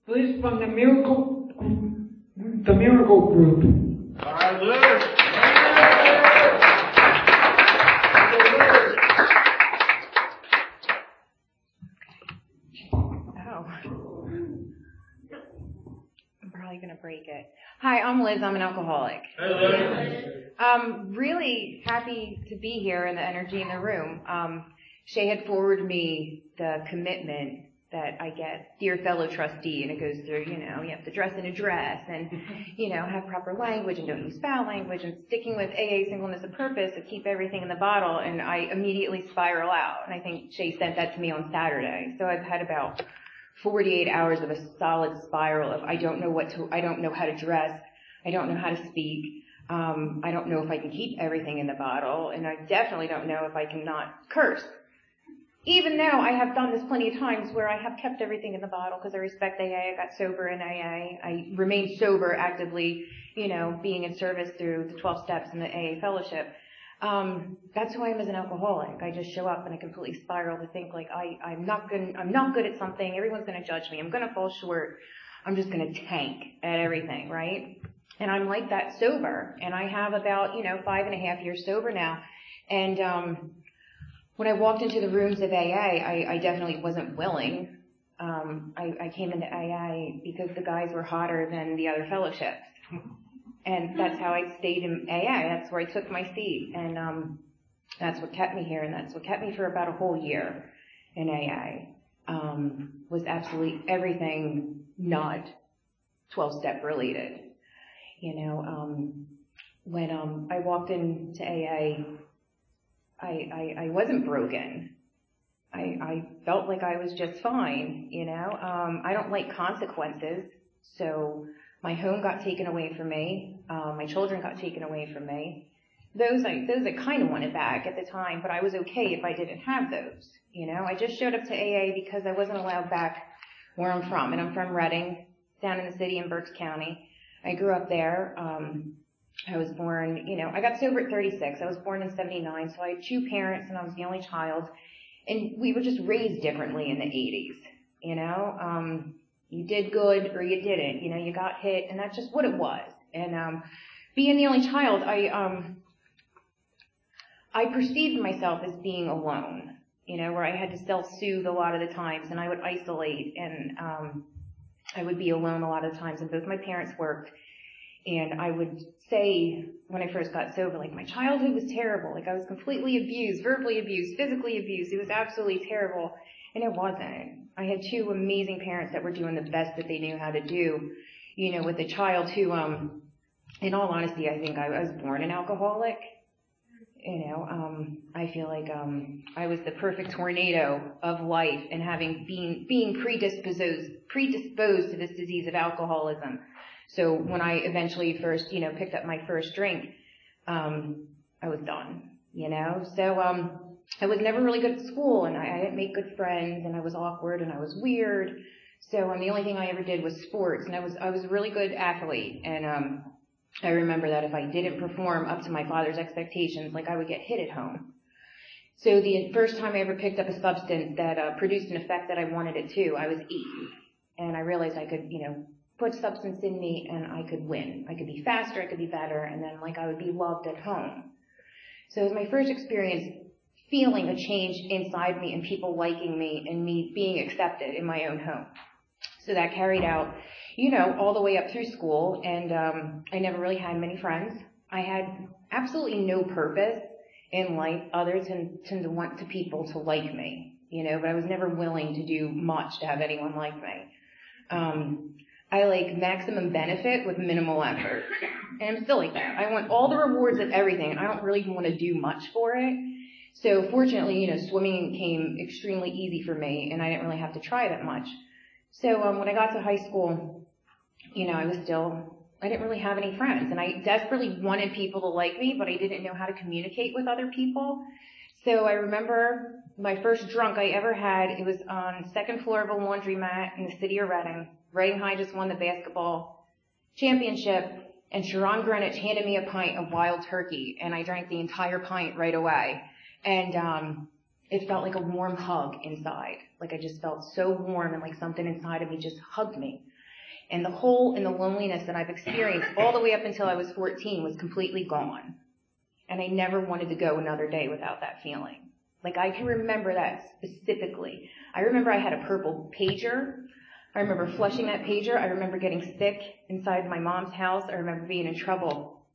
Please from the Miracle Group. All right, Liz. I'm probably going to break it. Hi, I'm Liz. I'm an alcoholic. Hey, Liz. I'm really happy to be here and the energy in the room. Shay had forwarded me the commitment that I get, dear fellow trustee, and it goes through, you have to dress in a dress and, have proper language and don't use foul language and sticking with AA singleness of purpose to keep everything in the bottle, and I immediately spiral out. And I think Shay sent that to me on Saturday. So I've had about 48 hours of a solid spiral of I don't know how to dress, I don't know how to speak, I don't know if I can keep everything in the bottle, and I definitely don't know if I can not curse. Even though I have done this plenty of times where I have kept everything in the bottle because I respect AA, I got sober in AA, I remained sober actively, being in service through the 12 steps in the AA fellowship. That's who I am as an alcoholic. I just show up and I completely spiral to think like I'm not good at something, everyone's gonna judge me, I'm gonna fall short, I'm just gonna tank at everything, right? And I'm like that sober. And I have about, 5.5 years sober now. And when I walked into the rooms of AA, I definitely wasn't willing. I came into AA because the guys were hotter than the other fellowships. And that's how I stayed in AA. That's where I took my seat. And that's what kept me here. And that's what kept me for about a whole year in AA. Was absolutely everything not 12-step related. When I walked into AA, I wasn't broken. I felt like I was just fine, I don't like consequences. So my home got taken away from me. My children got taken away from me. Those I kind of wanted back at the time, but I was okay if I didn't have those. I just showed up to AA because I wasn't allowed back where I'm from. And I'm from Reading, down in the city in Berks County. I grew up there. I was born, I got sober at 36. I was born in 79, so I had two parents and I was the only child. And we were just raised differently in the 80s, You did good or you didn't, you got hit, and that's just what it was. And being the only child, I perceived myself as being alone, where I had to self-soothe a lot of the times, and I would isolate, and I would be alone a lot of the times, and both my parents worked. And I would say, when I first got sober, like, my childhood was terrible. Like, I was completely abused, verbally abused, physically abused. It was absolutely terrible. And it wasn't. I had two amazing parents that were doing the best that they knew how to do, with a child who, in all honesty, I think I was born an alcoholic. I feel like, I was the perfect tornado of life, and being predisposed to this disease of alcoholism. So when I eventually first, picked up my first drink, I was done, So, I was never really good at school, and I didn't make good friends, and I was awkward, and I was weird. So, the only thing I ever did was sports, and I was a really good athlete, and, I remember that if I didn't perform up to my father's expectations, like, I would get hit at home. So the first time I ever picked up a substance that, produced an effect that I wanted it to, I was 8. And I realized I could, put substance in me and I could win. I could be faster, I could be better, and then I would be loved at home. So it was my first experience feeling a change inside me and people liking me and me being accepted in my own home. So that carried out, all the way up through school, and I never really had many friends. I had absolutely no purpose in life other than to want people to like me, but I was never willing to do much to have anyone like me. I like maximum benefit with minimal effort. And I'm still like that. I want all the rewards of everything, and I don't really want to do much for it. So fortunately, swimming came extremely easy for me, and I didn't really have to try that much. So when I got to high school, I didn't really have any friends, and I desperately wanted people to like me, but I didn't know how to communicate with other people. So I remember my first drunk I ever had, it was on the second floor of a laundromat in the city of Reading. Reading High just won the basketball championship, and Sharon Greenwich handed me a pint of Wild Turkey, and I drank the entire pint right away. And it felt like a warm hug inside. Like I just felt so warm, and like something inside of me just hugged me. And the hole and the loneliness that I've experienced all the way up until I was 14 was completely gone. And I never wanted to go another day without that feeling. Like, I can remember that specifically. I remember I had a purple pager. I remember flushing that pager. I remember getting sick inside my mom's house. I remember being in trouble.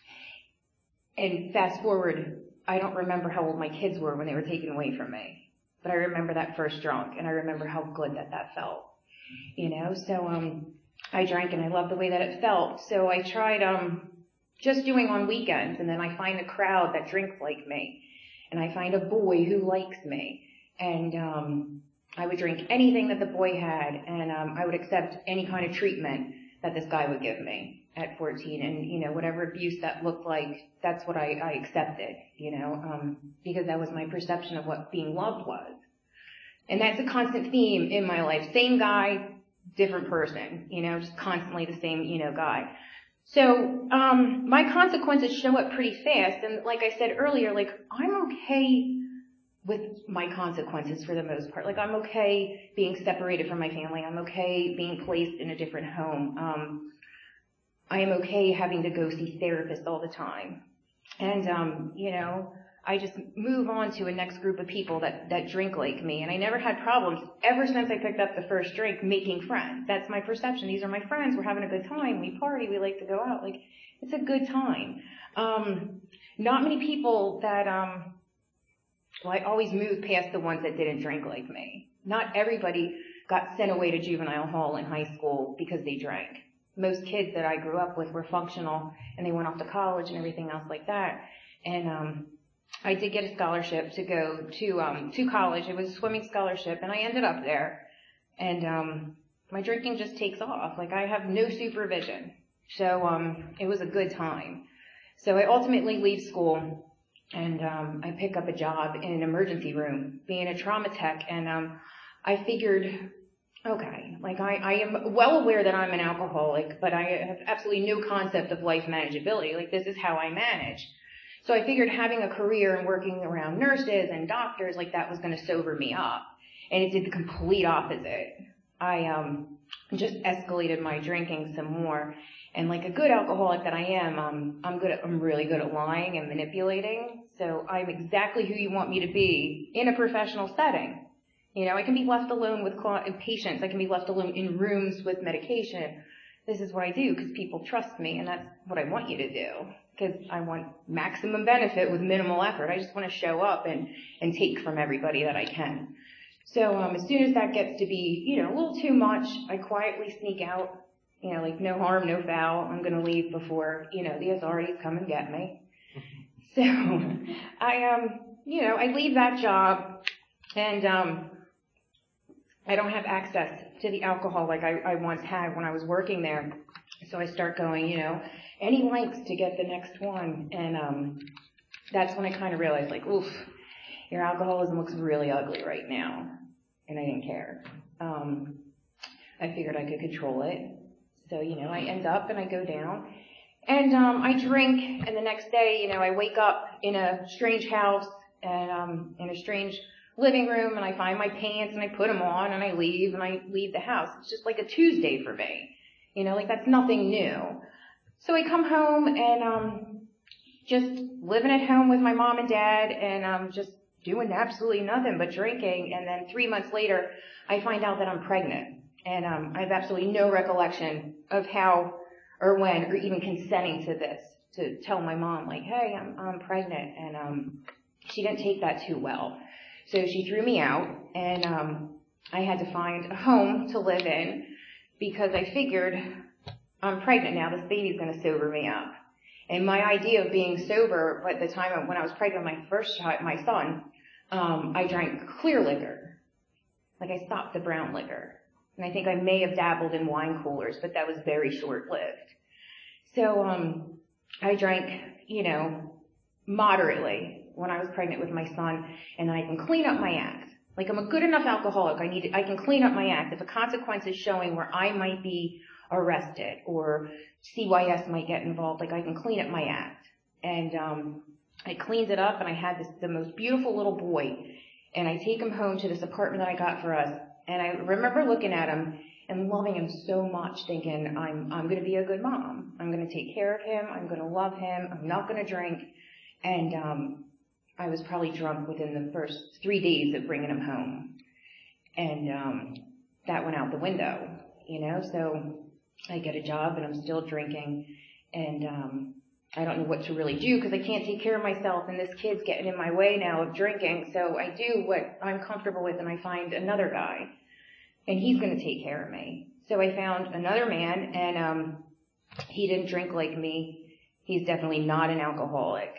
And fast forward, I don't remember how old my kids were when they were taken away from me. But I remember that first drunk, and I remember how good that felt. You know, so I drank, and I loved the way that it felt. So I tried just doing on weekends, and then I find a crowd that drinks like me. And I find a boy who likes me. And I would drink anything that the boy had, and I would accept any kind of treatment that this guy would give me at 14. And, you know, whatever abuse that looked like, that's what I accepted, you know, because that was my perception of what being loved was. And that's a constant theme in my life. Same guy, different person, you know, just constantly the same, you know, guy. So, my consequences show up pretty fast. And like I said earlier, like, I'm okay with my consequences for the most part. Like, I'm okay being separated from my family. I'm okay being placed in a different home. I am okay having to go see therapists all the time. And, you know, I just move on to a next group of people that drink like me. And I never had problems ever since I picked up the first drink making friends. That's my perception. These are my friends. We're having a good time. We party. We like to go out. Like, it's a good time. Not many people that, well, I always moved past the ones that didn't drink like me. Not everybody got sent away to juvenile hall in high school because they drank. Most kids that I grew up with were functional, and they went off to college and everything else like that. And, I did get a scholarship to go to college. It was a swimming scholarship, and I ended up there. And my drinking just takes off. Like, I have no supervision. So it was a good time. So I ultimately leave school, and I pick up a job in an emergency room, being a trauma tech. And I figured, okay, like, I am well aware that I'm an alcoholic, but I have absolutely no concept of life manageability. Like, this is how I manage. So I figured having a career and working around nurses and doctors, like, that was going to sober me up. And it did the complete opposite. I just escalated my drinking some more. And like a good alcoholic that I am, I'm really good at lying and manipulating. So I'm exactly who you want me to be in a professional setting. You know, I can be left alone with patients. I can be left alone in rooms with medication. This is what I do because people trust me, and that's what I want you to do. Because I want maximum benefit with minimal effort. I just want to show up and take from everybody that I can. So as soon as that gets to be, you know, a little too much, I quietly sneak out. You know, like, no harm, no foul. I'm going to leave before, you know, the authorities come and get me. So I leave that job, and I don't have access to the alcohol like I once had when I was working there. So I start going, you know, any lengths to get the next one. And that's when I kind of realized, like, oof, your alcoholism looks really ugly right now. And I didn't care. I figured I could control it. So, you know, I end up and I go down. And I drink, and the next day, you know, I wake up in a strange house and in a strange living room, and I find my pants, and I put them on, and I leave the house. It's just like a Tuesday for me. You know, like, that's nothing new. So I come home and just living at home with my mom and dad, and just doing absolutely nothing but drinking. And then 3 months later, I find out that I'm pregnant. And I have absolutely no recollection of how or when or even consenting to this, to tell my mom, like, hey, I'm pregnant. And she didn't take that too well. So she threw me out, and I had to find a home to live in because I figured I'm pregnant now. This baby's going to sober me up. And my idea of being sober at the time when I was pregnant with my first child, my son, I drank clear liquor. Like, I stopped the brown liquor. And I think I may have dabbled in wine coolers, but that was very short-lived. So I drank, you know, moderately when I was pregnant with my son, and then I can clean up my act. Like, I'm a good enough alcoholic. I can clean up my act. If a consequence is showing where I might be arrested or CYS might get involved, like, I can clean up my act. And I cleaned it up, and I had the most beautiful little boy. And I take him home to this apartment that I got for us. And I remember looking at him, and loving him so much, thinking I'm going to be a good mom. I'm going to take care of him. I'm going to love him. I'm not going to drink. And I was probably drunk within the first 3 days of bringing him home. And that went out the window, So I get a job and I'm still drinking. And I don't know what to really do because I can't take care of myself, and this kid's getting in my way now of drinking. So I do what I'm comfortable with, and I find another guy, and he's going to take care of me. So I found another man, and he didn't drink like me. He's definitely not an alcoholic.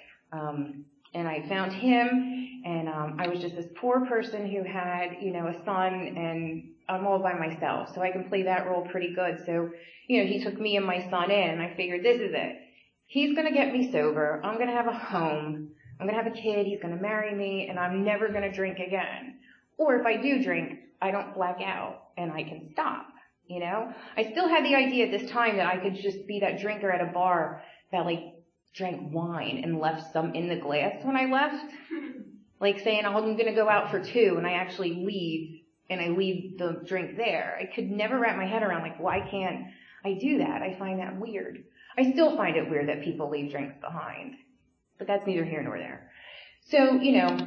And I found him, and I was just this poor person who had, a son, and I'm all by myself, so I can play that role pretty good. So, he took me and my son in, and I figured this is it. He's going to get me sober. I'm going to have a home. I'm going to have a kid. He's going to marry me, and I'm never going to drink again. Or if I do drink, I don't black out, and I can stop, I still had the idea at this time that I could just be that drinker at a bar that, drank wine and left some in the glass when I left. Saying, I'm going to go out for 2, and I actually leave, and I leave the drink there. I could never wrap my head around, why can't I do that? I find that weird. I still find it weird that people leave drinks behind, but that's neither here nor there. So,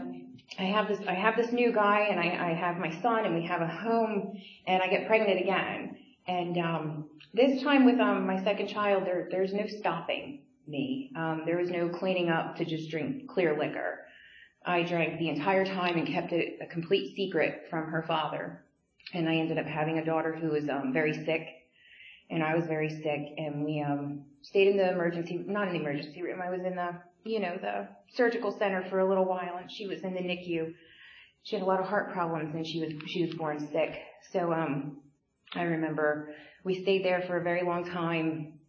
I have this new guy, and I have my son, and we have a home, and I get pregnant again. And this time with my second child, there's no stopping me. There was no cleaning up to just drink clear liquor. I drank the entire time and kept it a complete secret from her father. And I ended up having a daughter who was very sick. And I was very sick, and we stayed in the not in the emergency room. I was in the surgical center for a little while, and she was in the NICU. She had a lot of heart problems, and she was born sick. So I remember we stayed there for a very long time.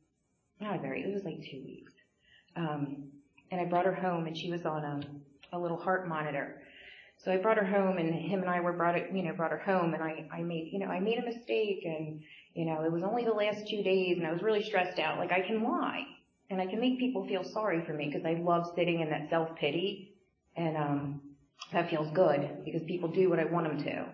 It was 2 weeks. And I brought her home, and she was on a little heart monitor. So I brought her home, and him and I brought her home, and I made a mistake, and it was only the last 2 days, and I was really stressed out. I can lie, and I can make people feel sorry for me because I love sitting in that self-pity, and that feels good because people do what I want them to.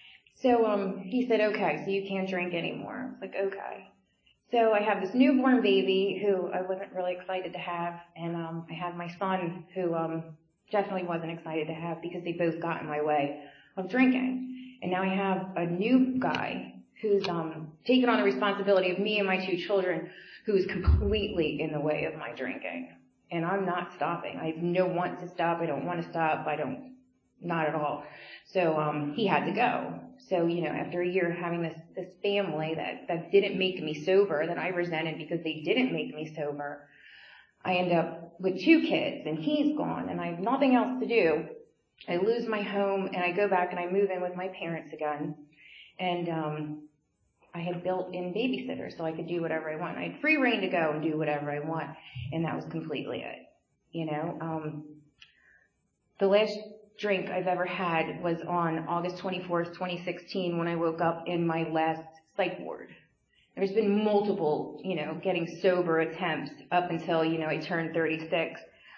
So he said, okay, so you can't drink anymore. I was like, okay. So I have this newborn baby who I wasn't really excited to have, and I had my son who definitely wasn't excited to have because they both got in my way of drinking. And now I have a new guy who's taken on the responsibility of me and my 2 children, who's completely in the way of my drinking. And I'm not stopping. I have no want to stop. I don't want to stop. Not at all. So he had to go. So, after a year of having this family that didn't make me sober, that I resented because they didn't make me sober, I end up with 2 kids, and he's gone, and I have nothing else to do. I lose my home, and I go back and I move in with my parents again. And I had built-in babysitters, so I could do whatever I want. I had free reign to go and do whatever I want, and that was completely it. The last drink I've ever had was on August 24th, 2016, when I woke up in my last psych ward. There's been multiple, getting sober attempts up until, I turned 36.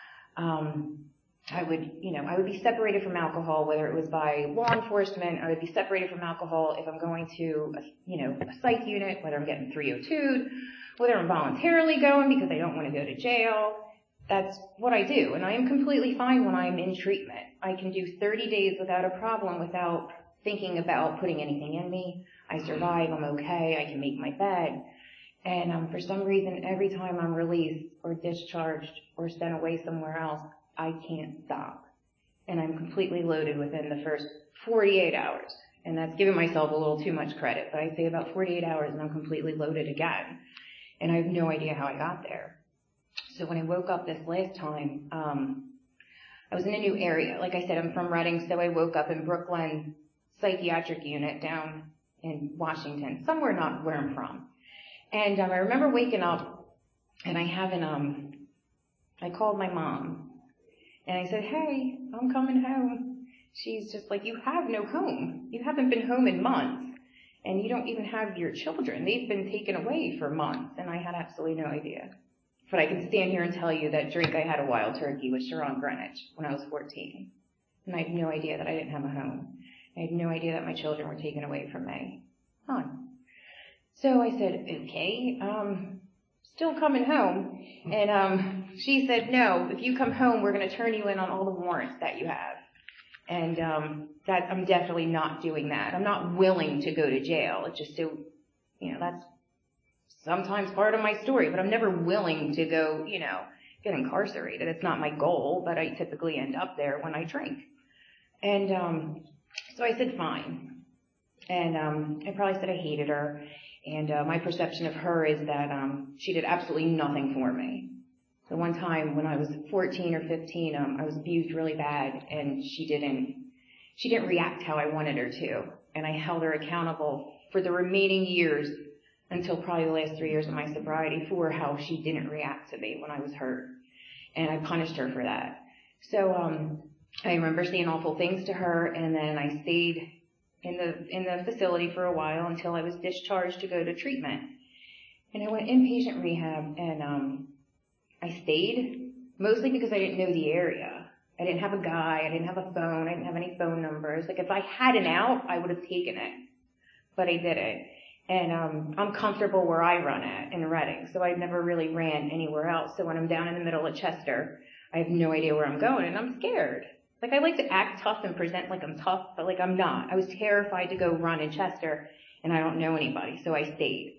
I would be separated from alcohol, whether it was by law enforcement. I would be separated from alcohol if I'm going to, a psych unit, whether I'm getting 302'd, whether I'm voluntarily going because I don't want to go to jail. That's what I do, and I am completely fine when I'm in treatment. I can do 30 days without a problem, without thinking about putting anything in me. I survive, I'm okay, I can make my bed. And for some reason, every time I'm released or discharged or sent away somewhere else, I can't stop. And I'm completely loaded within the first 48 hours. And that's giving myself a little too much credit, but I'd say about 48 hours and I'm completely loaded again. And I have no idea how I got there. So when I woke up this last time, I was in a new area. Like I said, I'm from Reading, so I woke up in Brooklyn psychiatric unit down in Washington, somewhere not where I'm from. And I remember waking up, and I called my mom, and I said, hey, I'm coming home. She's just like, you have no home. You haven't been home in months, and you don't even have your children. They've been taken away for months, and I had absolutely no idea. But I can stand here and tell you that drink I had a Wild Turkey with Sharon Greenwich when I was 14. And I had no idea that I didn't have a home. I had no idea that my children were taken away from me. None. So I said, okay, still coming home. And she said, no, if you come home, we're going to turn you in on all the warrants that you have. And that I'm definitely not doing that. I'm not willing to go to jail. It's just so, that's sometimes part of my story, but I'm never willing to go, get incarcerated. It's not my goal, but I typically end up there when I drink. And so I said, fine. And I probably said I hated her. And my perception of her is that she did absolutely nothing for me. So one time when I was 14 or 15, I was abused really bad, and she didn't react how I wanted her to. And I held her accountable for the remaining years until probably the last 3 years of my sobriety for how she didn't react to me when I was hurt. And I punished her for that. So I remember saying awful things to her, and then I stayed in the facility for a while until I was discharged to go to treatment. And I went inpatient rehab, and I stayed mostly because I didn't know the area. I didn't have a guy, I didn't have a phone, I didn't have any phone numbers. Like if I had an out, I would have taken it, but I didn't. And I'm comfortable where I run at in Reading, so I never really ran anywhere else. So when I'm down in the middle of Chester, I have no idea where I'm going, and I'm scared. Like I like to act tough and present like I'm tough, but like I'm not. I was terrified to go run in Chester, and I don't know anybody, so I stayed.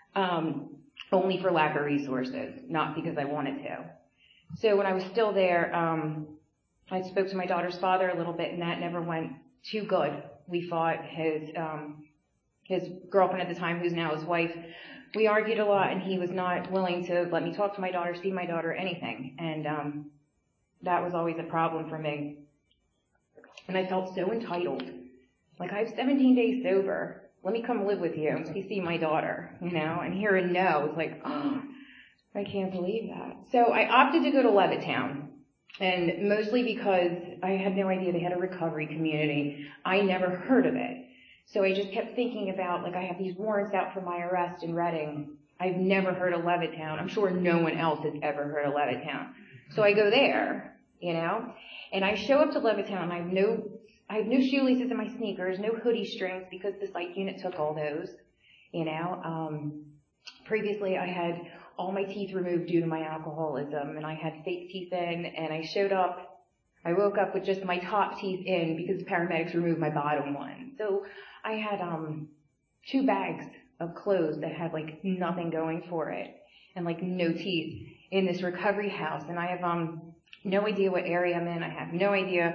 Only for lack of resources, not because I wanted to. So when I was still there, I spoke to my daughter's father a little bit, and that never went too good. We fought. His girlfriend at the time, who's now his wife, we argued a lot, and he was not willing to let me talk to my daughter, see my daughter, anything. And that was always a problem for me. And I felt so entitled. Like, I have 17 days sober. Let me come live with you and see my daughter, and hear a no. It's like, oh, I can't believe that. So I opted to go to Levittown, and mostly because I had no idea they had a recovery community. I never heard of it. So I just kept thinking about, like, I have these warrants out for my arrest in Reading. I've never heard of Levittown. I'm sure no one else has ever heard of Levittown. So I go there, and I show up to Levittown, and I have no shoelaces in my sneakers, no hoodie strings, because the psych unit took all those, Previously, I had all my teeth removed due to my alcoholism, and I had fake teeth in, and I woke up with just my top teeth in because the paramedics removed my bottom one. So I had 2 bags of clothes that had, like, nothing going for it, and, like, no teeth in this recovery house. And I have no idea what area I'm in. I have no idea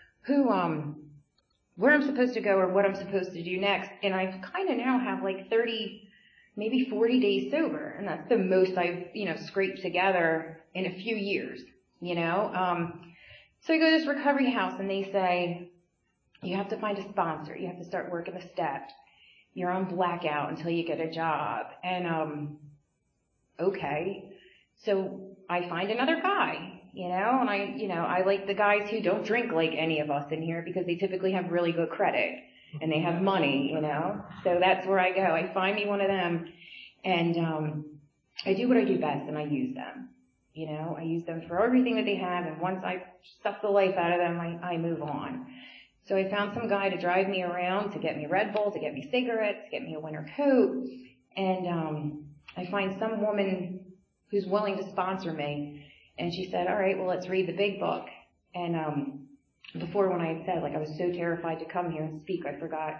where I'm supposed to go or what I'm supposed to do next. And I kind of now have like 30, maybe 40 days sober. And that's the most I've, scraped together in a few years, So I go to this recovery house, and they say, you have to find a sponsor. You have to start working the steps. You're on blackout until you get a job. And, okay. So I find another guy. And I like the guys who don't drink like any of us in here because they typically have really good credit and they have money, So that's where I go. I find me one of them, and I do what I do best, and I use them. I use them for everything that they have, and once I suck the life out of them, I move on. So I found some guy to drive me around, to get me Red Bull, to get me cigarettes, to get me a winter coat, and I find some woman who's willing to sponsor me. And she said, all right, well, let's read the big book. And before, when I had said, I was so terrified to come here and speak, I forgot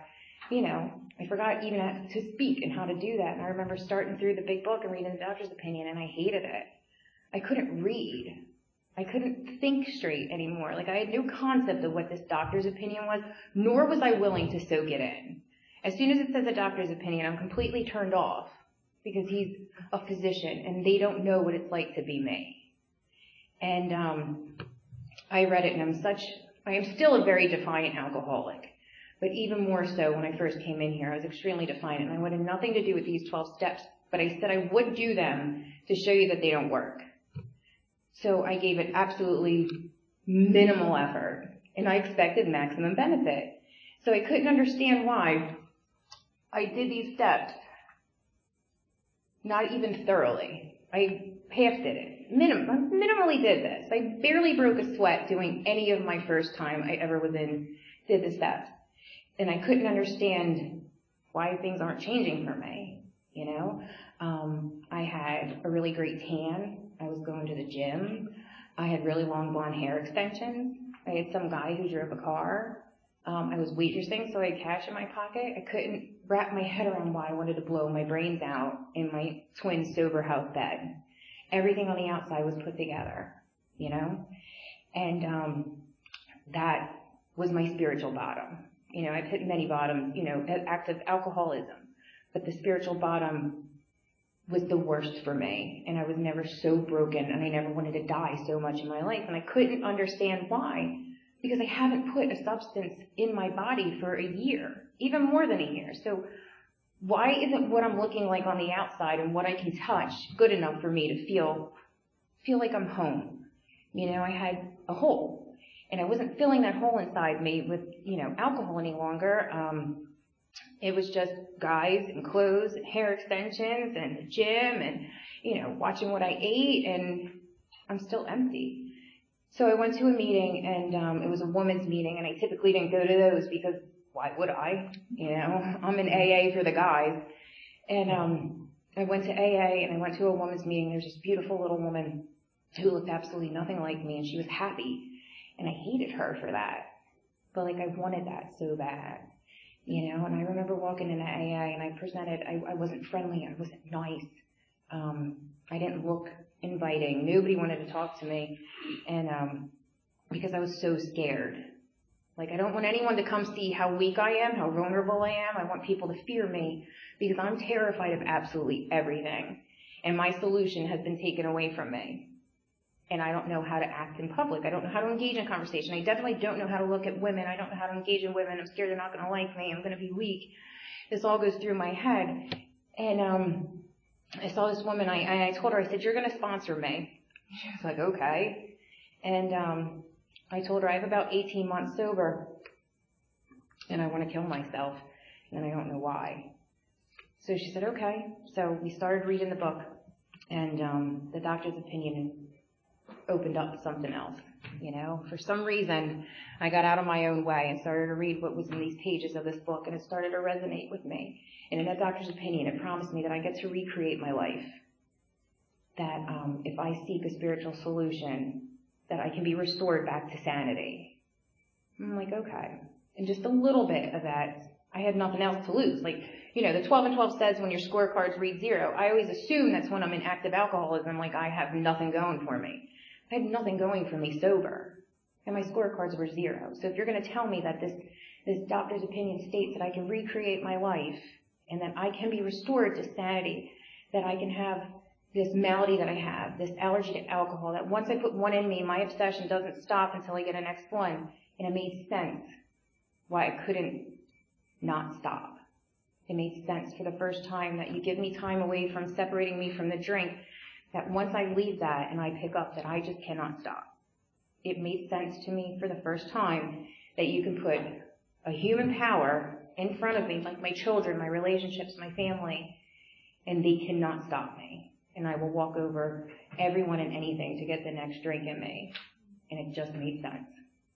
even to speak and how to do that. And I remember starting through the big book and reading the doctor's opinion, and I hated it. I couldn't read. I couldn't think straight anymore. I had no concept of what this doctor's opinion was, nor was I willing to soak it in. As soon as it says a doctor's opinion, I'm completely turned off because he's a physician, and they don't know what it's like to be me. And I read it, and I am still a very defiant alcoholic, but even more so when I first came in here, I was extremely defiant, and I wanted nothing to do with these 12 steps, but I said I would do them to show you that they don't work. So I gave it absolutely minimal effort, and I expected maximum benefit. So I couldn't understand why I did these steps, not even thoroughly. I half did it. Minimally did this. I barely broke a sweat doing any of my first time I ever did the steps. And I couldn't understand why things aren't changing for me. you know. I had a really great tan. I was going to the gym. I had really long blonde hair extensions. I had some guy who drove a car. I was waitressing, so I had cash in my pocket. I couldn't wrap my head around why I wanted to blow my brains out in my twin sober house bed. Everything on the outside was put together, you know? And that was my spiritual bottom. You know, I've hit many bottoms, you know, active alcoholism. But the spiritual bottom was the worst for me. And I was never so broken, and I never wanted to die so much in my life. And I couldn't understand why. Because I haven't put a substance in my body for a year, even more than a year. So why isn't what I'm looking like on the outside and what I can touch good enough for me to feel like I'm home? You know, I had a hole, and I wasn't filling that hole inside me with, you know, alcohol any longer. It was just guys and clothes and hair extensions and the gym and, you know, watching what I ate, and I'm still empty. So I went to a meeting, and it was a women's meeting, and I typically didn't go to those because why would I? You know, I'm in AA for the guys. And I went to AA, and I went to a women's meeting. There was this beautiful little woman who looked absolutely nothing like me, and she was happy. And I hated her for that. But, like, I wanted that so bad, you know. And I remember walking into AA, and I presented, I wasn't friendly, I wasn't nice. I didn't look inviting. Nobody wanted to talk to me. And because I was so scared. Like, I don't want anyone to come see how weak I am, how vulnerable I am. I want people to fear me because I'm terrified of absolutely everything. And my solution has been taken away from me. And I don't know how to act in public. I don't know how to engage in conversation. I definitely don't know how to look at women. I don't know how to engage in women. I'm scared they're not going to like me. I'm going to be weak. This all goes through my head. And I saw this woman. I told her, I said, "You're going to sponsor me." She was like, "Okay." And I told her I have about 18 months sober, and I want to kill myself, and I don't know why. So she said, "Okay." So we started reading the book, and the doctor's opinion opened up something else. You know, for some reason, I got out of my own way and started to read what was in these pages of this book, and it started to resonate with me. And in that doctor's opinion, it promised me that I get to recreate my life. That if I seek a spiritual solution, that I can be restored back to sanity. I'm like, okay. And just a little bit of that, I had nothing else to lose. Like, you know, the 12 and 12 says when your scorecards read 0. I always assume that's when I'm in active alcoholism, like I have nothing going for me. I had nothing going for me sober. And my scorecards were 0. So if you're going to tell me that this doctor's opinion states that I can recreate my life and that I can be restored to sanity, that I can have this malady that I have, this allergy to alcohol, that once I put one in me, my obsession doesn't stop until I get a next one. And it made sense why I couldn't not stop. It made sense for the first time that you give me time away from separating me from the drink, that once I leave that and I pick up, that I just cannot stop. It made sense to me for the first time that you can put a human power in front of me, like my children, my relationships, my family, and they cannot stop me. And I will walk over everyone and anything to get the next drink in me. And it just made sense.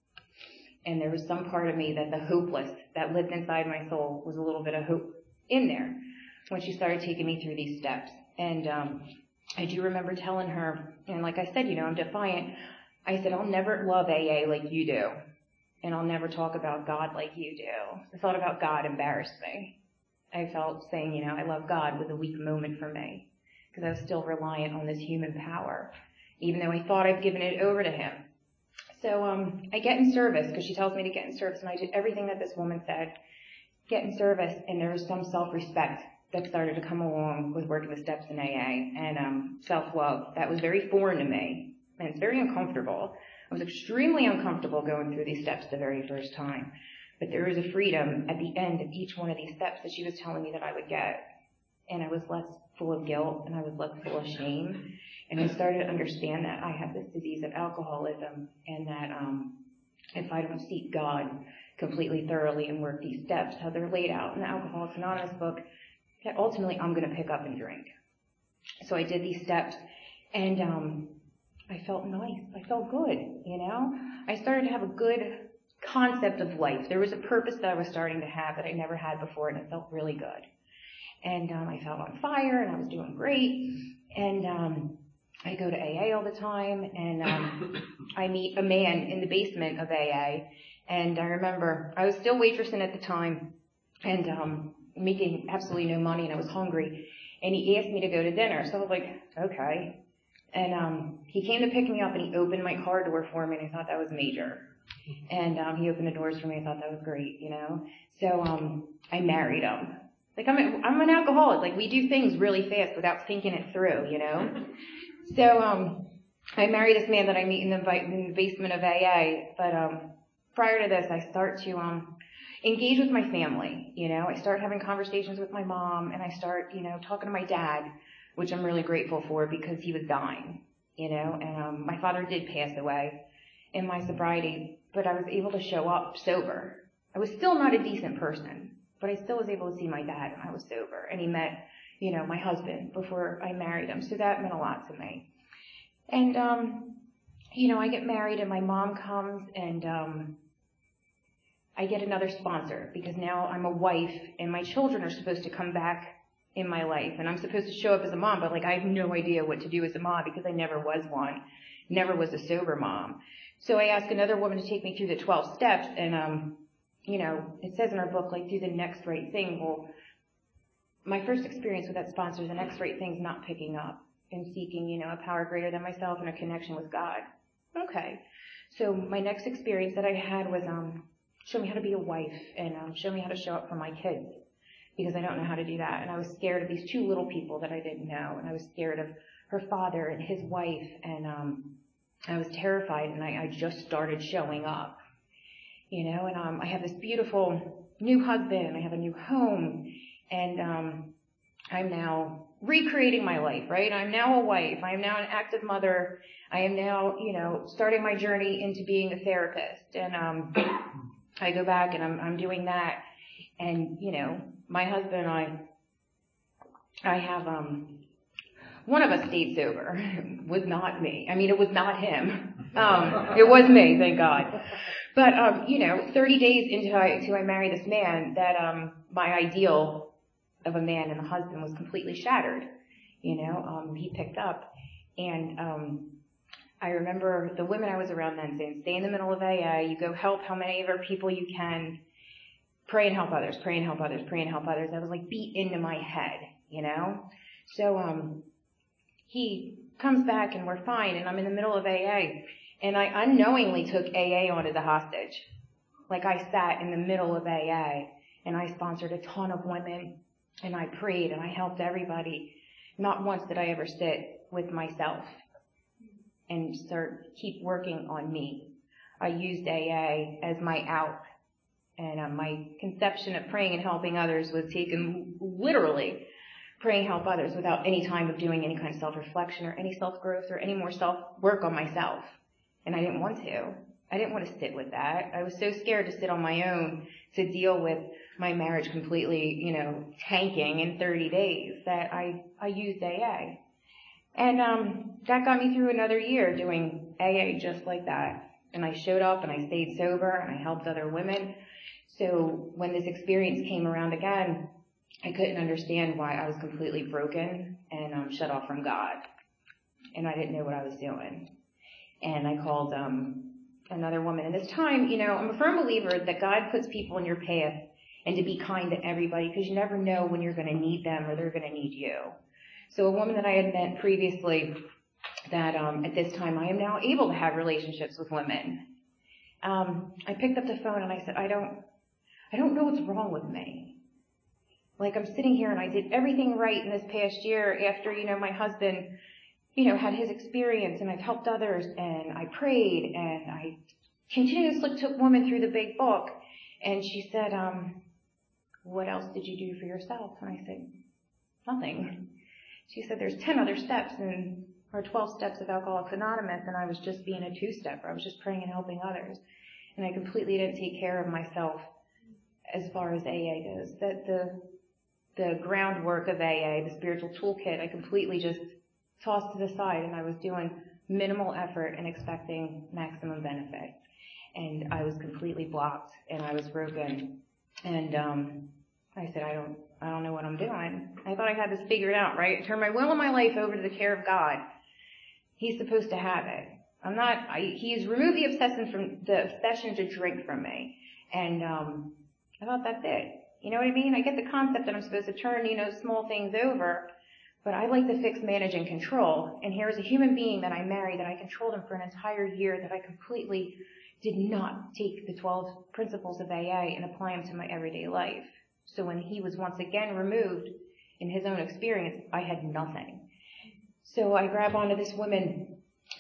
And there was some part of me that the hopeless that lived inside my soul was a little bit of hope in there when she started taking me through these steps. And I do remember telling her, and like I said, you know, I'm defiant. I said, "I'll never love AA like you do. And I'll never talk about God like you do." The thought about God embarrassed me. I felt saying, you know, I love God was a weak moment for me because I was still reliant on this human power, even though I thought I'd given it over to him. So I get in service because she tells me to get in service, and I did everything that this woman said. Get in service, and there was some self-respect that started to come along with working the steps in AA, and self-love. That was very foreign to me, and it's very uncomfortable. I was extremely uncomfortable going through these steps the very first time. But there was a freedom at the end of each one of these steps that she was telling me that I would get. And I was less full of guilt, and I was less full of shame. And I started to understand that I have this disease of alcoholism, and that if I don't seek God completely thoroughly and work these steps, how they're laid out in the Alcoholics Anonymous book, that ultimately I'm going to pick up and drink. So I did these steps, and I felt nice. I felt good, you know. I started to have a good concept of life. There was a purpose that I was starting to have that I never had before, and it felt really good. And I felt on fire, and I was doing great. And I go to AA all the time, and I meet a man in the basement of AA. And I remember I was still waitressing at the time, and making absolutely no money, and I was hungry. And he asked me to go to dinner, so I was like, okay. And he came to pick me up, and he opened my car door for me, and I thought that was major. And he opened the doors for me. I thought that was great, you know. So I married him. Like I'm an alcoholic. Like we do things really fast without thinking it through, you know. So I married this man that I meet in the basement of AA. But prior to this, I start to engage with my family. You know, I start having conversations with my mom, and I start, you know, talking to my dad, which I'm really grateful for because he was dying. You know, and my father did pass away in my sobriety, but I was able to show up sober. I was still not a decent person, but I still was able to see my dad when I was sober. And he met, you know, my husband before I married him. So that meant a lot to me. And, you know, I get married and my mom comes and I get another sponsor because now I'm a wife and my children are supposed to come back in my life. And I'm supposed to show up as a mom, but like I have no idea what to do as a mom because I never was one, never was a sober mom. So I asked another woman to take me through the 12 steps and, you know, it says in our book, like, do the next right thing. Well, my first experience with that sponsor, the next right thing is not picking up and seeking, you know, a power greater than myself and a connection with God. Okay. So my next experience that I had was, show me how to be a wife and, show me how to show up for my kids because I don't know how to do that. And I was scared of these two little people that I didn't know. And I was scared of her father and his wife. And, I was terrified and I just started showing up. You know, and I have this beautiful new husband, I have a new home, and I'm now recreating my life, right? I'm now a wife, I am now an active mother, I am now, you know, starting my journey into being a therapist, and I go back and I'm doing that, and, you know, my husband and I have, one of us stayed sober. It was not me. I mean, it was not him. It was me, thank God. But, you know, 30 days into I married this man, that my ideal of a man and a husband was completely shattered. You know, he picked up. And I remember the women I was around then saying, stay in the middle of AA, you go help how many of our people you can, pray and help others, pray and help others, pray and help others. That was like beat into my head, you know? So he comes back and we're fine, and I'm in the middle of AA. And I unknowingly took AA on as a hostage. Like I sat in the middle of AA and I sponsored a ton of women and I prayed and I helped everybody. Not once did I ever sit with myself and keep working on me. I used AA as my out. And my conception of praying and helping others was taken literally. Praying help others without any time of doing any kind of self-reflection or any self-growth or any more self-work on myself. And I didn't want to. I didn't want to sit with that. I was so scared to sit on my own to deal with my marriage completely, you know, tanking in 30 days that I used AA. And that got me through another year doing AA just like that. And I showed up and I stayed sober and I helped other women. So when this experience came around again, I couldn't understand why I was completely broken and shut off from God. And I didn't know what I was doing. And I called another woman. And this time, you know, I'm a firm believer that God puts people in your path and to be kind to everybody because you never know when you're going to need them or they're going to need you. So a woman that I had met previously that at this time I am now able to have relationships with women. I picked up the phone and I said, I don't know what's wrong with me. Like I'm sitting here and I did everything right in this past year after, you know, my husband, you know, had his experience and I've helped others and I prayed and I continuously took women through the big book. And she said, what else did you do for yourself? And I said, nothing. She said, there's 10 other steps in our 12 steps of Alcoholics Anonymous, and I was just being a two-stepper. I was just praying and helping others. And I completely didn't take care of myself as far as AA goes. That the groundwork of AA, the spiritual toolkit, I completely just tossed to the side, and I was doing minimal effort and expecting maximum benefit. And I was completely blocked, and I was broken. And I said, I I don't know what I'm doing. I thought I had this figured out, right? I turned my will and my life over to the care of God. He's supposed to have it. He's removed the obsession to drink from me. And, I thought that's it. You know what I mean? I get the concept that I'm supposed to turn, small things over, but I like to fix, manage, and control. And here's a human being that I married, that I controlled him for an entire year, that I completely did not take the 12 principles of AA and apply them to my everyday life. So when he was once again removed in his own experience, I had nothing. So I grab onto this woman,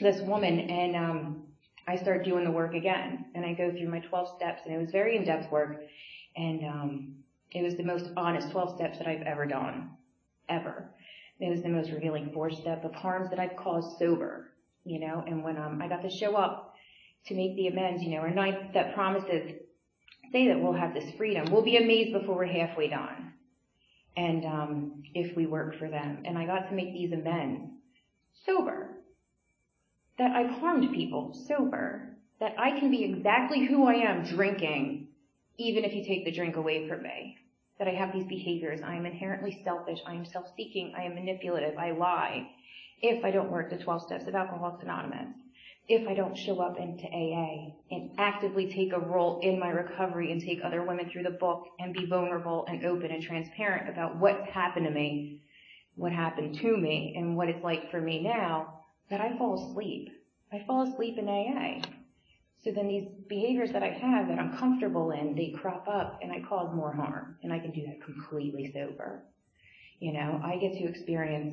and I start doing the work again. And I go through my 12 steps, and it was very in-depth work. And it was the most honest 12 steps that I've ever done, ever. It was the most revealing 4-step of harms that I've caused sober, And when I got to show up to make the amends, our 9th step promises say that we'll have this freedom. We'll be amazed before we're halfway done. And if we work for them. And I got to make these amends sober. That I've harmed people sober. That I can be exactly who I am drinking, even if you take the drink away from me. That I have these behaviors. I am inherently selfish. I am self-seeking. I am manipulative. I lie. If I don't work the 12 steps of Alcoholics Anonymous. If I don't show up into AA and actively take a role in my recovery and take other women through the book and be vulnerable and open and transparent about what's happened to me, what happened to me, and what it's like for me now, that I fall asleep. I fall asleep in AA. So then these behaviors that I have that I'm comfortable in, they crop up and I cause more harm. And I can do that completely sober. I get to experience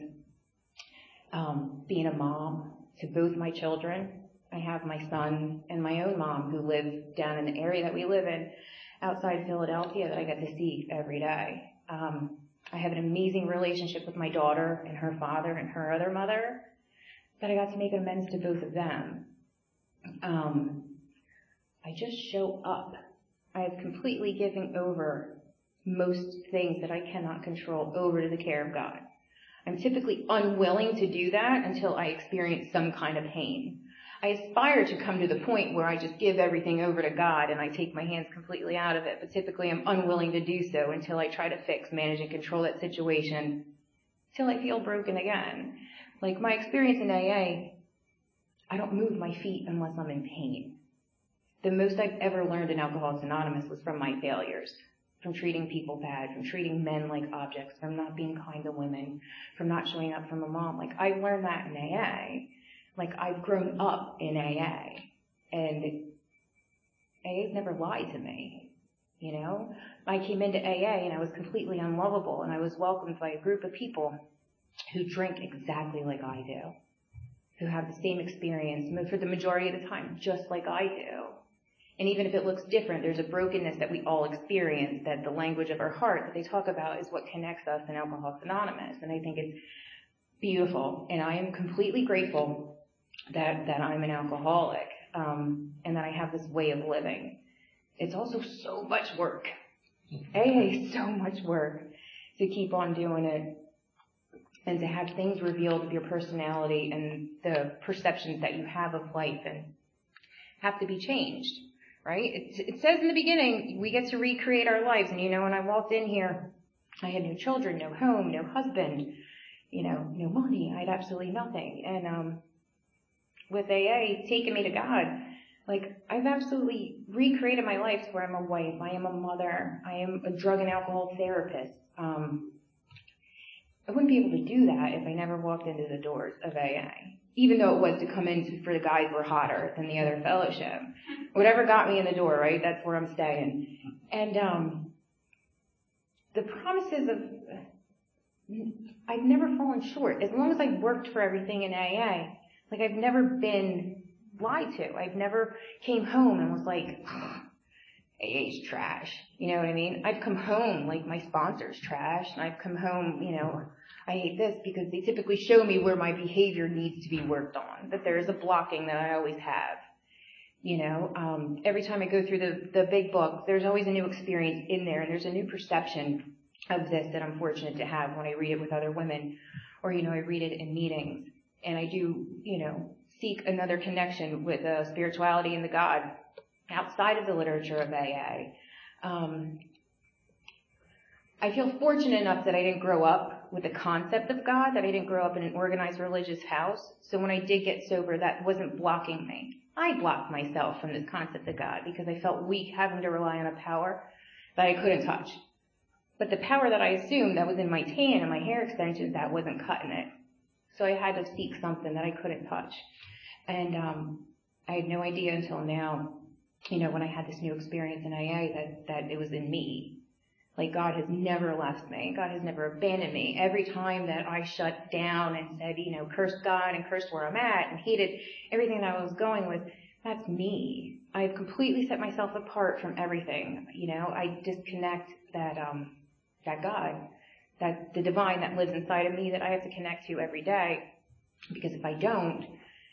being a mom to both my children. I have my son and my own mom who live down in the area that we live in outside Philadelphia that I get to see every day. I have an amazing relationship with my daughter and her father and her other mother that I got to make amends to both of them. I just show up. I have completely given over most things that I cannot control over to the care of God. I'm typically unwilling to do that until I experience some kind of pain. I aspire to come to the point where I just give everything over to God and I take my hands completely out of it, but typically I'm unwilling to do so until I try to fix, manage, and control that situation till I feel broken again. Like my experience in AA, I don't move my feet unless I'm in pain. The most I've ever learned in Alcoholics Anonymous was from my failures. From treating people bad, from treating men like objects, from not being kind to women, from not showing up for my mom. Like, I learned that in AA. Like, I've grown up in AA. And AA's never lied to me, I came into AA and I was completely unlovable, and I was welcomed by a group of people who drink exactly like I do, who have the same experience for the majority of the time, just like I do. And even if it looks different, there's a brokenness that we all experience, that the language of our heart that they talk about is what connects us in Alcoholics Anonymous. And I think it's beautiful. And I am completely grateful that I'm an alcoholic, and that I have this way of living. It's also so much work. AA is so much work to keep on doing it and to have things revealed of your personality and the perceptions that you have of life and have to be changed. Right? It says in the beginning, we get to recreate our lives. And when I walked in here, I had no children, no home, no husband, no money. I had absolutely nothing. And with AA taking me to God, like, I've absolutely recreated my life to where I'm a wife, I am a mother, I am a drug and alcohol therapist. I wouldn't be able to do that if I never walked into the doors of AA. Even though it was to come in for the guys were hotter than the other fellowship. Whatever got me in the door, right? That's where I'm staying. And the promises of, I've never fallen short. As long as I've worked for everything in AA, like, I've never been lied to. I've never came home and was like, AA's trash. You know what I mean? I've come home like my sponsor's trash, and I've come home, I hate this, because they typically show me where my behavior needs to be worked on, that there is a blocking that I always have. Every time I go through the big book, there's always a new experience in there, and there's a new perception of this that I'm fortunate to have when I read it with other women, or, I read it in meetings. And I do, seek another connection with spirituality and the God outside of the literature of AA. I feel fortunate enough that I didn't grow up with the concept of God, that I didn't grow up in an organized religious house. So when I did get sober, that wasn't blocking me. I blocked myself from this concept of God because I felt weak having to rely on a power that I couldn't touch. But the power that I assumed that was in my tan and my hair extensions, that wasn't cutting it. So I had to seek something that I couldn't touch. And I had no idea until now, when I had this new experience in AA, that it was in me. Like, God has never left me. God has never abandoned me. Every time that I shut down and said, cursed God and cursed where I'm at and hated everything that I was going with, that's me. I've completely set myself apart from everything. I disconnect that God, that the divine that lives inside of me that I have to connect to every day. Because if I don't,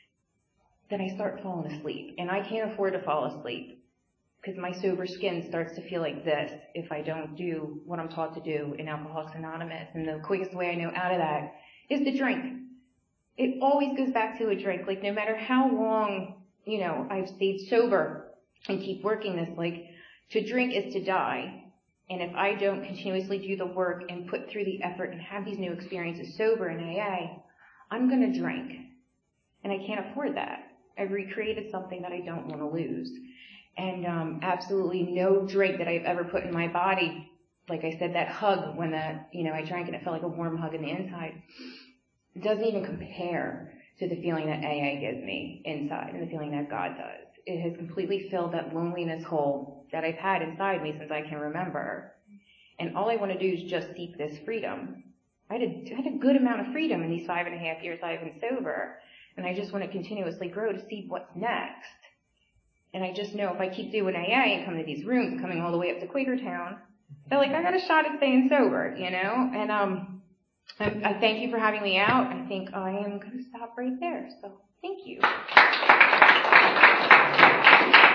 then I start falling asleep. And I can't afford to fall asleep. Because my sober skin starts to feel like this if I don't do what I'm taught to do in Alcoholics Anonymous. And the quickest way I know out of that is to drink. It always goes back to a drink. Like, no matter how long, I've stayed sober and keep working this, like, to drink is to die. And if I don't continuously do the work and put through the effort and have these new experiences sober in AA, I'm going to drink. And I can't afford that. I've recreated something that I don't want to lose. And absolutely no drink that I've ever put in my body, like I said, that hug when I drank and it felt like a warm hug in the inside, it doesn't even compare to the feeling that AA gives me inside and the feeling that God does. It has completely filled that loneliness hole that I've had inside me since I can remember. And all I want to do is just seek this freedom. I had a good amount of freedom in these 5.5 years I've been sober. And I just want to continuously grow to see what's next. And I just know if I keep doing AA and coming to these rooms and coming all the way up to Quakertown, they're like, I got a shot at staying sober, And I thank you for having me out. I think I am going to stop right there. So thank you.